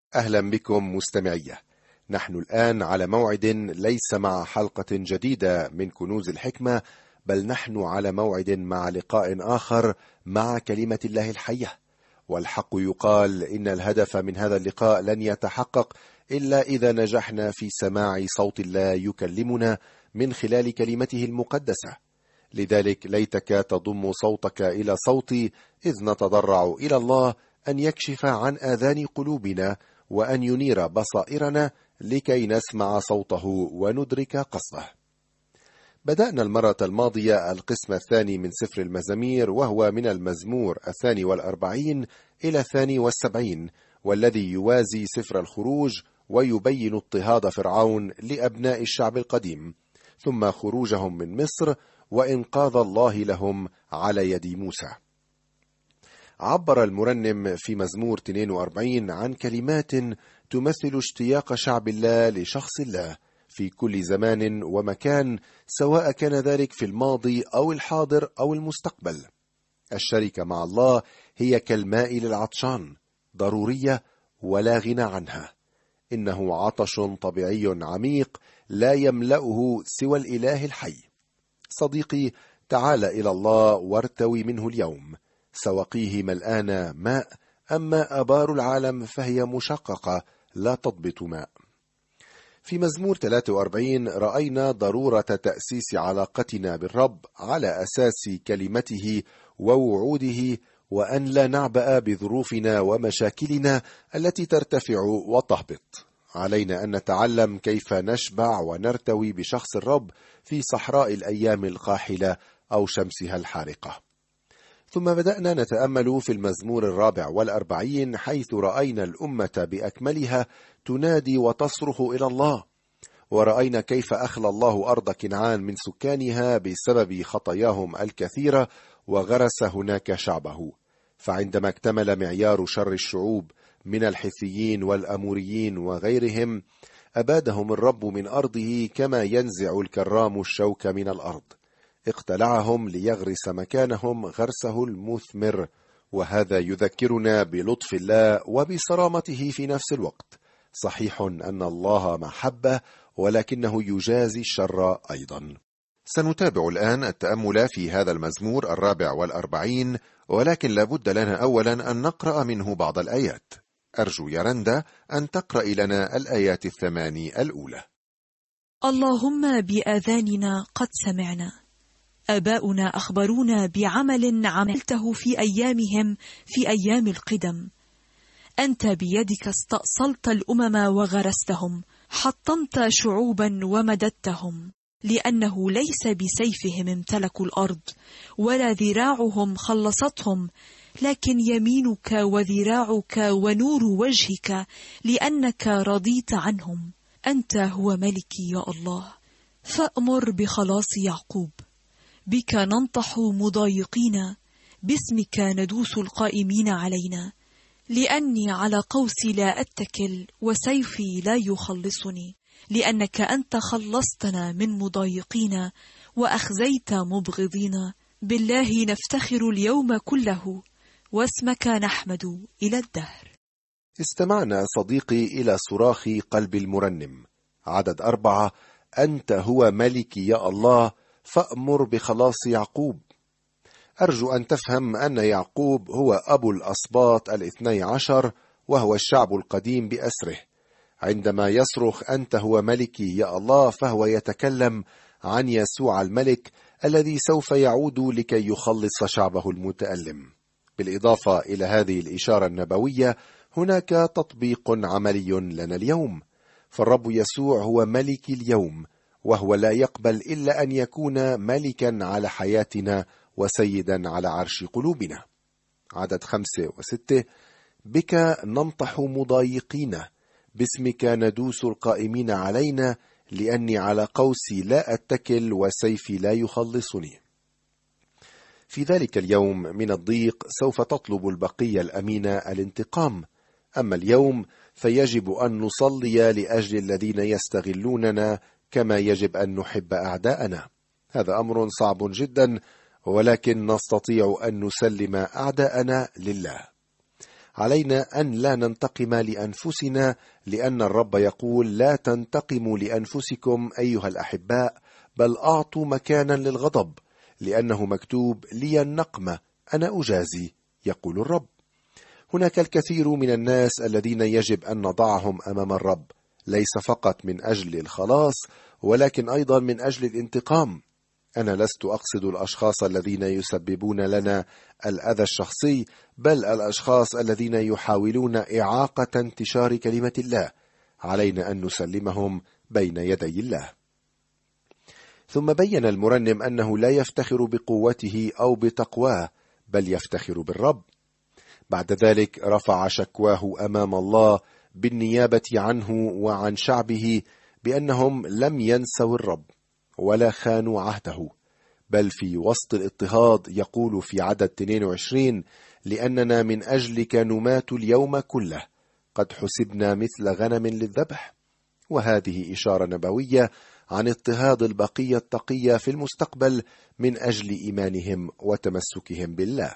أهلا بكم مستمعية. نحن الآن على موعد ليس مع حلقة جديدة من كنوز الحكمة، بل نحن على موعد مع لقاء آخر مع كلمة الله الحية. والحق يقال إن الهدف من هذا اللقاء لن يتحقق إلا إذا نجحنا في سماع صوت الله يكلمنا من خلال كلمته المقدسة. لذلك ليتك تضم صوتك إلى صوتي إذ نتضرع إلى الله أن يكشف عن آذان قلوبنا وأن ينير بصائرنا لكي نسمع صوته وندرك قصده. بدأنا المرة الماضية القسم الثاني من سفر المزامير، وهو من المزمور 42 إلى 72، والذي يوازي سفر الخروج ويبين اضطهاد فرعون لأبناء الشعب القديم، ثم خروجهم من مصر وإنقاذ الله لهم على يد موسى. عبر المرنم في مزمور 42 عن كلمات تمثل اشتياق شعب الله لشخص الله في كل زمان ومكان، سواء كان ذلك في الماضي أو الحاضر أو المستقبل. الشركة مع الله هي كالماء للعطشان، ضرورية ولا غنى عنها. إنه عطش طبيعي عميق لا يملأه سوى الإله الحي. صديقي، تعال إلى الله وارتوي منه اليوم. سواقيه ملآن ماء، أما آبار العالم فهي مشققة لا تضبط ماء. في مزمور 43 رأينا ضرورة تأسيس علاقتنا بالرب على أساس كلمته ووعوده، وأن لا نعبأ بظروفنا ومشاكلنا التي ترتفع وتهبط. علينا أن نتعلم كيف نشبع ونرتوي بشخص الرب في صحراء الأيام القاحلة أو شمسها الحارقة. ثم بدأنا نتأمل في المزمور 44 حيث رأينا الأمة بأكملها تنادي وتصرخ إلى الله، ورأينا كيف أخلى الله أرض كنعان من سكانها بسبب خطاياهم الكثيرة وغرس هناك شعبه. فعندما اكتمل معيار شر الشعوب من الحثيين والأموريين وغيرهم، أبادهم الرب من أرضه كما ينزع الكرام الشوك من الأرض. اقتلعهم ليغرس مكانهم غرسه المثمر. وهذا يذكرنا بلطف الله وبصرامته في نفس الوقت. صحيح أن الله محبة، ولكنه يجازي الشر أيضا. سنتابع الآن التأمل في هذا المزمور 44، ولكن لابد لنا أولا أن نقرأ منه بعض الآيات. أرجو يا رندا أن تقرأ لنا الآيات 8 الأولى. اللهم بآذاننا قد سمعنا، آباؤنا أخبرونا بعمل عملته في أيامهم في أيام القدم. أنت بيدك استأصلت الأمم وغرستهم، حطمت شعوبا ومددتهم، لأنه ليس بسيفهم امتلكوا الأرض ولا ذراعهم خلصتهم، لكن يمينك وذراعك ونور وجهك، لأنك رضيت عنهم. أنت هو ملكي يا الله، فأمر بخلاص يعقوب. بك ننطح مضايقين، باسمك ندوس القائمين علينا. لأني على قوسي لا أتكل، وسيفي لا يخلصني، لأنك أنت خلصتنا من مضايقين وأخزيت مبغضين. بالله نفتخر اليوم كله، واسمك نحمد إلى الدهر. استمعنا صديقي إلى صراخ قلب المرنم. عدد 4: أنت هو ملكي يا الله، فأمر بخلاص يعقوب. أرجو أن تفهم أن يعقوب هو أبو الأسباط 12، وهو الشعب القديم بأسره. عندما يصرخ أنت هو ملكي يا الله، فهو يتكلم عن يسوع الملك الذي سوف يعود لكي يخلص شعبه المتألم. بالإضافة إلى هذه الإشارة النبوية، هناك تطبيق عملي لنا اليوم. فالرب يسوع هو ملك اليوم، وهو لا يقبل إلا أن يكون ملكا على حياتنا وسيدا على عرش قلوبنا. عدد 5 و6: بك ننطح مضايقين، باسمك ندوس القائمين علينا، لأني على قوسي لا أتكل، وسيفي لا يخلصني. في ذلك اليوم من الضيق سوف تطلب البقية الأمينة الانتقام، أما اليوم فيجب أن نصلي لأجل الذين يستغلوننا، كما يجب أن نحب أعداءنا. هذا أمر صعب جدا، ولكن نستطيع أن نسلم أعداءنا لله. علينا أن لا ننتقم لأنفسنا، لأن الرب يقول: لا تنتقموا لأنفسكم أيها الأحباء، بل أعطوا مكانا للغضب، لأنه مكتوب: لي النقمة أنا أجازي، يقول الرب. هناك الكثير من الناس الذين يجب أن نضعهم أمام الرب، ليس فقط من أجل الخلاص، ولكن أيضا من أجل الانتقام. أنا لست أقصد الأشخاص الذين يسببون لنا الأذى الشخصي، بل الأشخاص الذين يحاولون إعاقة انتشار كلمة الله. علينا أن نسلمهم بين يدي الله. ثم بين المرنم أنه لا يفتخر بقوته أو بتقواه، بل يفتخر بالرب. بعد ذلك رفع شكواه أمام الله بالنيابة عنه وعن شعبه بأنهم لم ينسوا الرب ولا خانوا عهده، بل في وسط الاضطهاد يقول في عدد 22: لأننا من أجلك نمات اليوم كله، قد حسبنا مثل غنم للذبح. وهذه إشارة نبوية عن اضطهاد البقية التقية في المستقبل من أجل إيمانهم وتمسكهم بالله.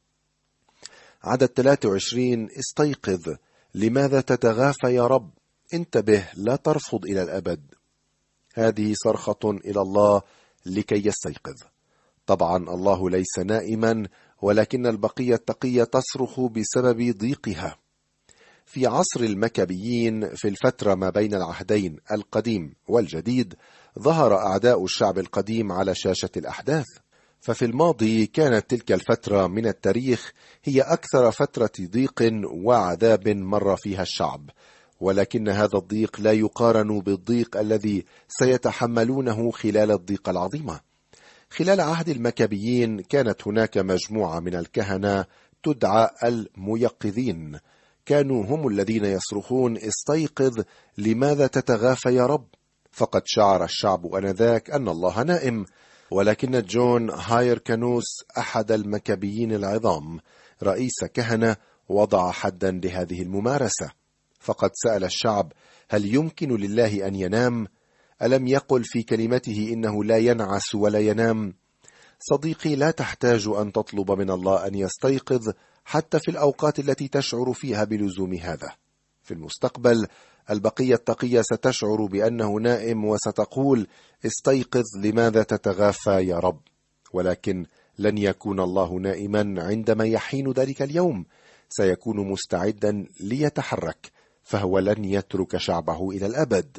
عدد 23: استيقظ، لماذا تتغافى يا رب؟ انتبه، لا ترفض إلى الأبد. هذه صرخة إلى الله لكي يستيقظ. طبعا الله ليس نائما، ولكن البقية التقية تصرخ بسبب ضيقها. في عصر المكابيين، في الفترة ما بين العهدين القديم والجديد، ظهر أعداء الشعب القديم على شاشة الأحداث. ففي الماضي كانت تلك الفترة من التاريخ هي أكثر فترة ضيق وعذاب مر فيها الشعب، ولكن هذا الضيق لا يقارن بالضيق الذي سيتحملونه خلال الضيقة العظيمة. خلال عهد المكابيين كانت هناك مجموعة من الكهنة تدعى الميقظين، كانوا هم الذين يصرخون: استيقظ، لماذا تتغافى يا رب؟ فقد شعر الشعب آنذاك أن الله نائم. ولكن جون هايركانوس أحد المكابيين العظام رئيس كهنة وضع حدا لهذه الممارسة، فقد سأل الشعب: هل يمكن لله أن ينام؟ ألم يقل في كلمته إنه لا ينعس ولا ينام؟ صديقي، لا تحتاج أن تطلب من الله أن يستيقظ حتى في الأوقات التي تشعر فيها بلزوم هذا. في المستقبل البقية التقية ستشعر بأنه نائم وستقول: استيقظ، لماذا تتغافى يا رب؟ ولكن لن يكون الله نائما عندما يحين ذلك اليوم، سيكون مستعدا ليتحرك، فهو لن يترك شعبه إلى الأبد.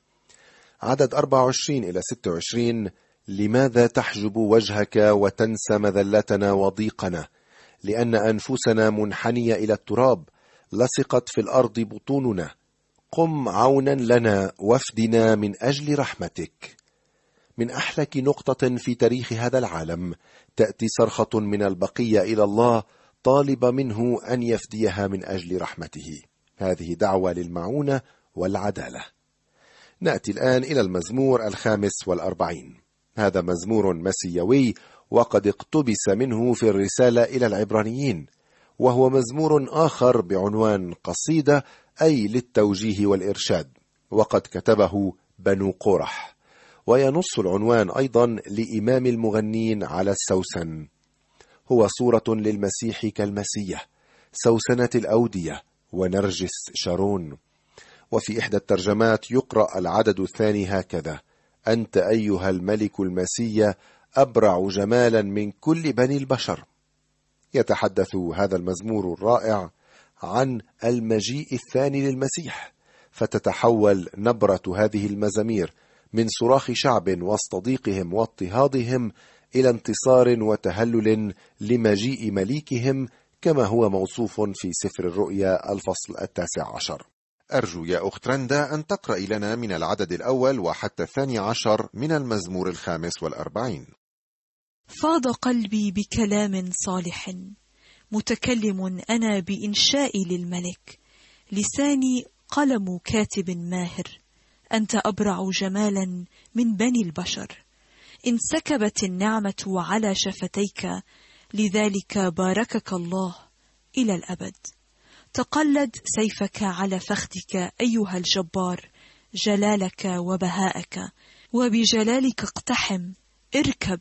عدد 24 إلى 26: لماذا تحجب وجهك وتنسى مذلتنا وضيقنا؟ لأن أنفسنا منحنية إلى التراب، لصقت في الأرض بطوننا. قم عونا لنا وافدنا من أجل رحمتك. من أحلك نقطة في تاريخ هذا العالم تأتي صرخة من البقية إلى الله طالب منه أن يفديها من أجل رحمته. هذه دعوة للمعونة والعدالة. نأتي الآن إلى المزمور 45. هذا مزمور مسيوي، وقد اقتبس منه في الرسالة إلى العبرانيين، وهو مزمور آخر بعنوان قصيدة، أي للتوجيه والإرشاد، وقد كتبه بنو قورح. وينص العنوان أيضا لإمام المغنين على السوسن. هو صورة للمسيح كالمسيح، سوسنة الأودية ونرجس شارون. وفي إحدى الترجمات يقرأ العدد الثاني هكذا: أنت أيها الملك المسيح أبرع جمالا من كل بني البشر. يتحدث هذا المزمور الرائع عن المجيء الثاني للمسيح، فتتحول نبرة هذه المزامير من صراخ شعب وسط ضيقهم واضطهادهم إلى انتصار وتهلل لمجيء مليكهم، كما هو موصوف في سفر الرؤيا الفصل 19. أرجو يا أخت رندا أن تقرأي لنا من العدد الأول وحتى 12 من المزمور 45. فاض قلبي بكلام صالح، متكلم أنا بإنشاء للملك، لساني قلم كاتب ماهر، أنت أبرع جمالا من بني البشر. انسكبت النعمة على شفتيك، لذلك باركك الله إلى الأبد. تقلد سيفك على فخذك أيها الجبار، جلالك وبهاءك، وبجلالك اقتحم، اركب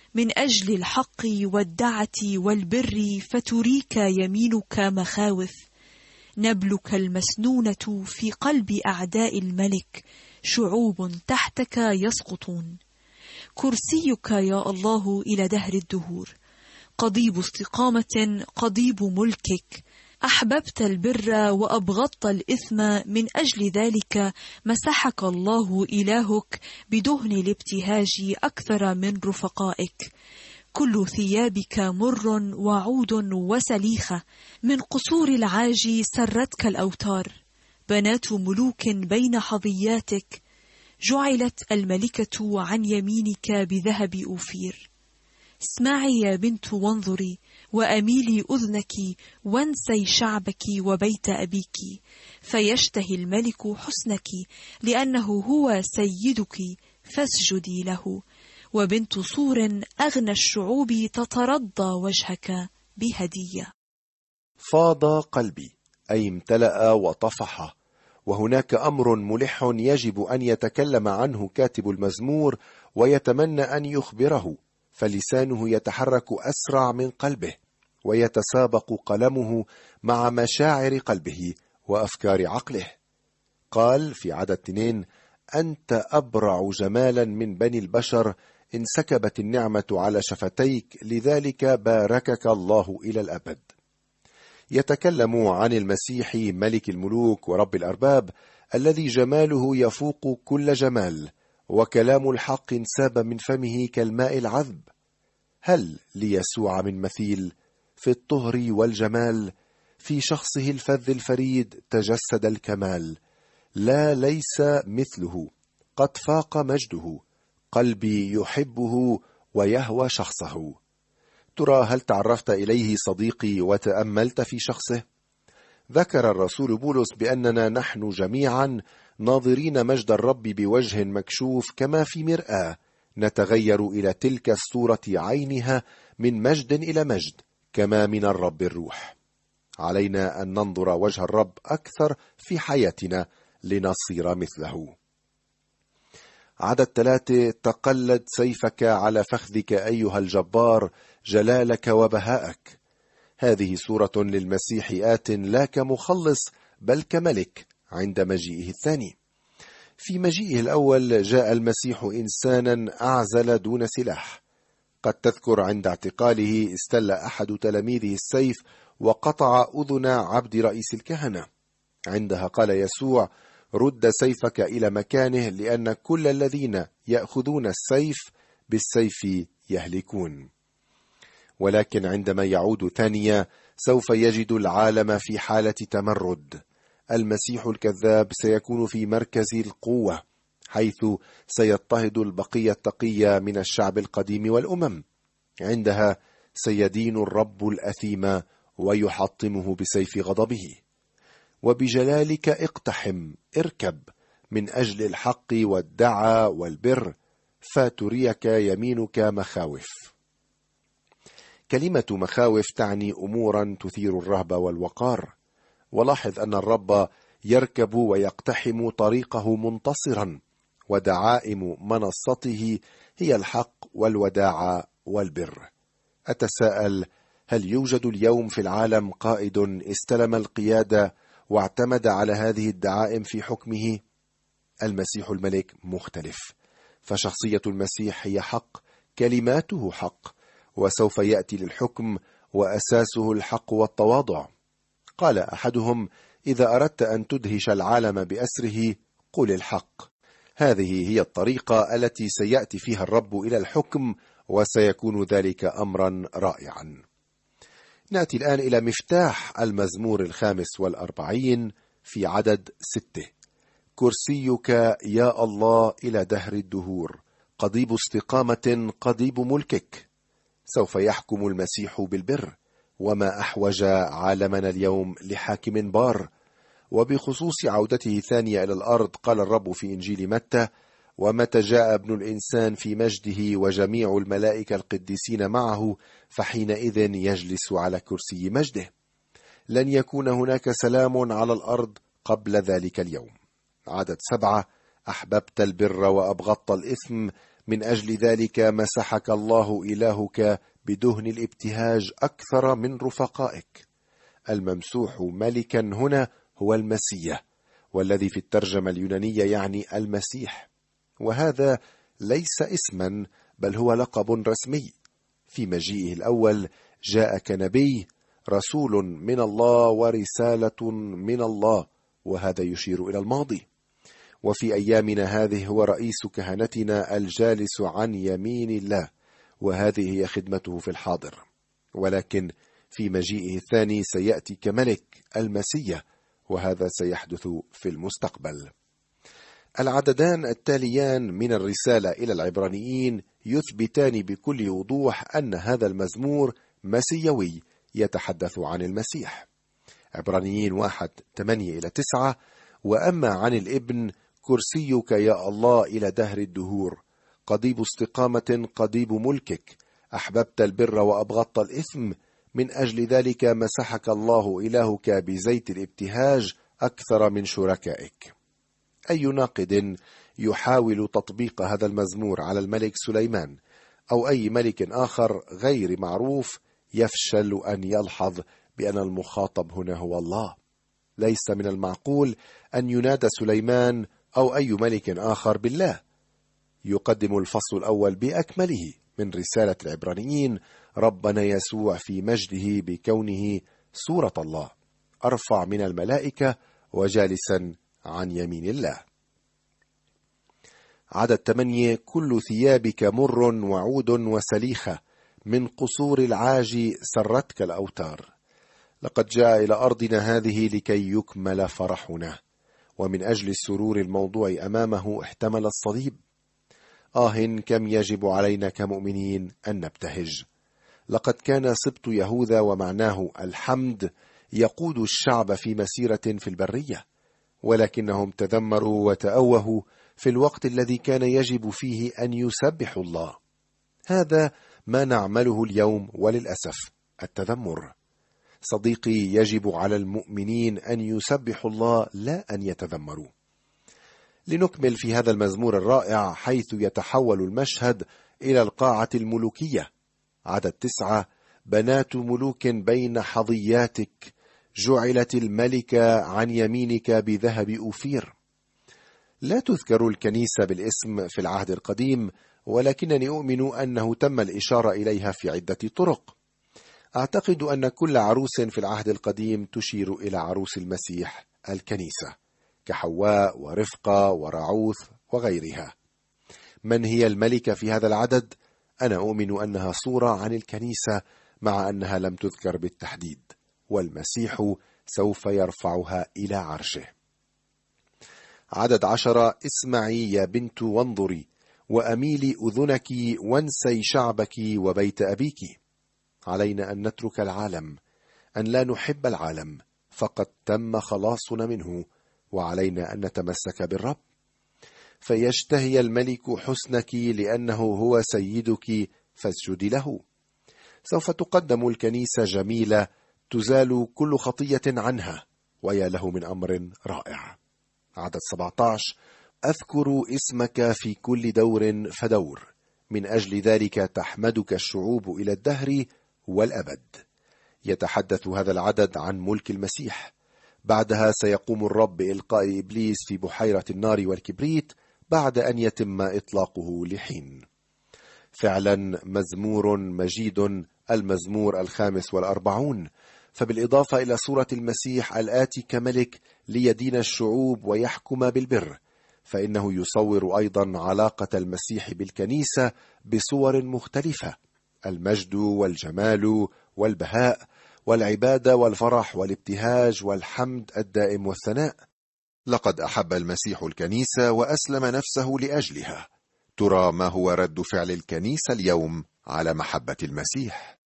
من أجل الحق والدعة والبر فتريك يمينك مخاوف. نبلك المسنونة في قلب أعداء الملك، شعوب تحتك يسقطون. كرسيك يا الله إلى دهر الدهور، قضيب استقامة قضيب ملكك. أحببت البر وأبغضت الإثم، من أجل ذلك مسحك الله إلهك بدهن الابتهاج أكثر من رفقائك. كل ثيابك مر وعود وسليخة، من قصور العاج سرتك الأوتار. بنات ملوك بين حظياتك، جعلت الملكة عن يمينك بذهب أوفير. اسمعي يا بنت وانظري، وأميلي أذنك وانسي شعبك وبيت أبيك، فيشتهي الملك حسنك، لأنه هو سيدك فاسجدي له. وبنت صور أغنى الشعوب تترضى وجهك بهدية. فاض قلبي، أي امتلأ وطفح، وهناك أمر ملح يجب أن يتكلم عنه كاتب المزمور ويتمنى أن يخبره، فلسانه يتحرك أسرع من قلبه، ويتسابق قلمه مع مشاعر قلبه وأفكار عقله. قال في عدد 2: أنت أبرع جمالا من بني البشر، انسكبت النعمة على شفتيك، لذلك باركك الله إلى الأبد. يتكلم عن المسيح ملك الملوك ورب الأرباب، الذي جماله يفوق كل جمال، وكلام الحق انساب من فمه كالماء العذب. هل ليسوع من مثيل؟ في الطهر والجمال، في شخصه الفذ الفريد تجسد الكمال. لا ليس مثله، قد فاق مجده، قلبي يحبه ويهوى شخصه. ترى هل تعرفت إليه صديقي وتأملت في شخصه؟ ذكر الرسول بولس بأننا نحن جميعا ناظرين مجد الرب بوجه مكشوف كما في مرآة، نتغير إلى تلك الصورة عينها من مجد إلى مجد، كما من الرب الروح. علينا أن ننظر وجه الرب أكثر في حياتنا لنصير مثله. عدد 3: تقلد سيفك على فخذك أيها الجبار، جلالك وبهاءك. هذه صورة للمسيح آت لا كمخلص بل كملك عند مجيئه الثاني. في مجيئه الأول جاء المسيح إنسانا أعزل دون سلاح. قد تذكر عند اعتقاله استل أحد تلاميذه السيف وقطع أذن عبد رئيس الكهنة. عندها قال يسوع: رد سيفك إلى مكانه، لأن كل الذين يأخذون السيف بالسيف يهلكون. ولكن عندما يعود ثانية سوف يجد العالم في حالة تمرد. المسيح الكذاب سيكون في مركز القوة، حيث سيضطهد البقية التقية من الشعب القديم والأمم. عندها سيدين الرب الأثيم ويحطمه بسيف غضبه. وبجلالك اقتحم، اركب من أجل الحق والدعى والبر، فتريك يمينك مخاوف. كلمة مخاوف تعني أمورا تثير الرهبة والوقار. ولاحظ أن الرب يركب ويقتحم طريقه منتصرا، ودعائم منصته هي الحق والوداعة والبر. أتساءل: هل يوجد اليوم في العالم قائد استلم القيادة واعتمد على هذه الدعائم في حكمه؟ المسيح الملك مختلف، فشخصية المسيح هي حق، كلماته حق، وسوف يأتي للحكم، وأساسه الحق والتواضع. قال أحدهم: إذا أردت أن تدهش العالم بأسره قل الحق. هذه هي الطريقة التي سيأتي فيها الرب إلى الحكم، وسيكون ذلك أمرا رائعا. نأتي الآن إلى مفتاح المزمور 45 في عدد 6: كرسيك يا الله إلى دهر الدهور، قضيب استقامة قضيب ملكك. سوف يحكم المسيح بالبر، وما أحوج عالمنا اليوم لحاكم بار. وبخصوص عودته ثانية إلى الأرض قال الرب في إنجيل متى: ومتى جاء ابن الإنسان في مجده وجميع الملائكة القديسين معه، فحينئذ يجلس على كرسي مجده. لن يكون هناك سلام على الأرض قبل ذلك اليوم. عدد 7: أحببت البر وأبغضت الإثم، من أجل ذلك مسحك الله إلهك بدهن الابتهاج أكثر من رفقائك. الممسوح ملكا هنا هو المسيح، والذي في الترجمة اليونانية يعني المسيح، وهذا ليس اسما بل هو لقب رسمي. في مجيئه الأول جاء كنبي، رسول من الله ورسالة من الله، وهذا يشير إلى الماضي. وفي أيامنا هذه هو رئيس كهنتنا الجالس عن يمين الله، وهذه هي خدمته في الحاضر. ولكن في مجيئه الثاني سيأتي كملك المسيح، وهذا سيحدث في المستقبل. العددان التاليان من الرسالة إلى العبرانيين يثبتان بكل وضوح أن هذا المزمور مسيوي يتحدث عن المسيح. عبرانيين 1:8-9: وأما عن الابن كرسيك يا الله إلى دهر الدهور، قضيب استقامة قضيب ملكك، أحببت البر وأبغضت الإثم، من أجل ذلك مسحك الله إلهك بزيت الابتهاج أكثر من شركائك. أي ناقد يحاول تطبيق هذا المزمور على الملك سليمان أو أي ملك آخر غير معروف يفشل أن يلحظ بأن المخاطب هنا هو الله. ليس من المعقول أن ينادى سليمان أو أي ملك آخر بالله. يقدم الفصل الأول بأكمله من رسالة العبرانيين ربنا يسوع في مجده بكونه صورة الله، أرفع من الملائكة وجالسا عن يمين الله. عدد 8: كل ثيابك مر وعود وسليخة، من قصور العاج سرتك الأوتار. لقد جاء إلى أرضنا هذه لكي يكمل فرحنا، ومن أجل السرور الموضوع أمامه احتمل الصليب. كم يجب علينا كمؤمنين أن نبتهج. لقد كان سبط يهوذا ومعناه الحمد يقود الشعب في مسيرة في البرية، ولكنهم تذمروا وتأوهوا في الوقت الذي كان يجب فيه أن يسبحوا الله. هذا ما نعمله اليوم وللأسف، التذمر. صديقي، يجب على المؤمنين أن يسبحوا الله لا أن يتذمروا. لنكمل في هذا المزمور الرائع حيث يتحول المشهد إلى القاعة الملوكية. عدد 9: بنات ملوك بين حظياتك، جعلت الملكة عن يمينك بذهب أوفير. لا تذكر الكنيسة بالاسم في العهد القديم، ولكنني أؤمن أنه تم الإشارة إليها في عدة طرق. أعتقد أن كل عروس في العهد القديم تشير إلى عروس المسيح الكنيسة، كحواء ورفقة ورعوث وغيرها. من هي الملكة في هذا العدد؟ أنا أؤمن أنها صورة عن الكنيسة، مع أنها لم تذكر بالتحديد، والمسيح سوف يرفعها إلى عرشه. عدد 10: اسمعي يا بنت وانظري، وأميلي أذنك وانسي شعبك وبيت أبيك. علينا أن نترك العالم، أن لا نحب العالم، فقد تم خلاصنا منه، وعلينا أن نتمسك بالرب. فيشتهي الملك حسنك لأنه هو سيدك، فاسجدي له. سوف تقدم الكنيسة جميلة تزال كل خطية عنها، ويا له من أمر رائع. عدد 17: أذكر اسمك في كل دور فدور، من أجل ذلك تحمدك الشعوب إلى الدهر والأبد. يتحدث هذا العدد عن ملك المسيح. بعدها سيقوم الرب بإلقاء إبليس في بحيرة النار والكبريت بعد أن يتم إطلاقه لحين. فعلا مزمور مجيد، المزمور 45، فبالإضافة إلى صورة المسيح الآتي كملك ليدين الشعوب ويحكم بالبر، فإنه يصور أيضا علاقة المسيح بالكنيسة بصور مختلفة: المجد والجمال والبهاء والعبادة والفرح والابتهاج والحمد الدائم والثناء. لقد أحب المسيح الكنيسة وأسلم نفسه لأجلها. ترى ما هو رد فعل الكنيسة اليوم على محبة المسيح؟